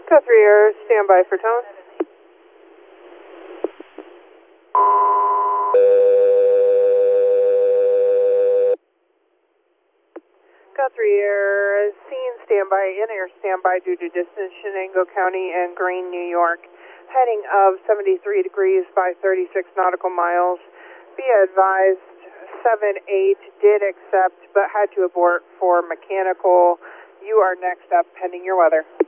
Guthrie Air, standby for tone. Guthrie Air, scene standby, in-air standby due to distance, Shenango County and Green, New York. Heading of 73 degrees by 36 nautical miles. Be advised, 7-8 did accept but had to abort for mechanical. You are next up pending your weather.